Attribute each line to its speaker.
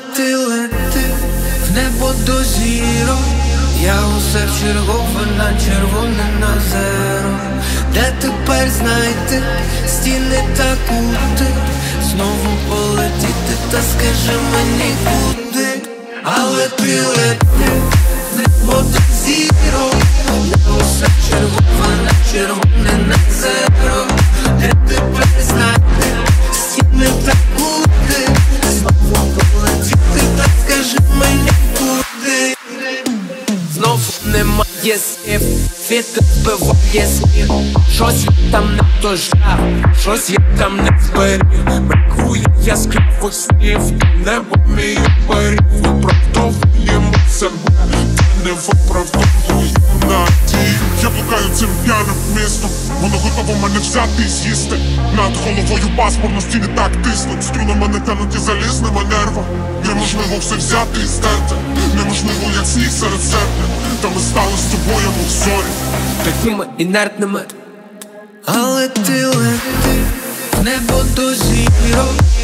Speaker 1: ти лети в небо до зірок. Я усе вчергове на червоне на зеро. Де тепер знайти стіни та кути, знову полетіти, та скажи мені куди. Але ти лети в небо до зірок. Я усе вчергове на червоне на зеро. Де тепер знайти стіни та кути, знову полетіти, та скажи мені куди. Знову немає слів, вітер збиває сміх. Щось є там не то жар, щось є там не зберіг. Бракує яскравих слів, небо мій оберіг. Виправдовуємо себе, та не виправдовуємо надію. Я блукаю цим п'яним містом, воно готово мене взяти і з'їсти. Над головою паспорт на стіни так тиснуть, струни мене тянуть і залізними нервами. Неможливо все взяти і стерти, неможливо як сніг серед серпня. Та ми стали з тобою, мов зорі, такими інертними. Але ти лети в небо до зірок.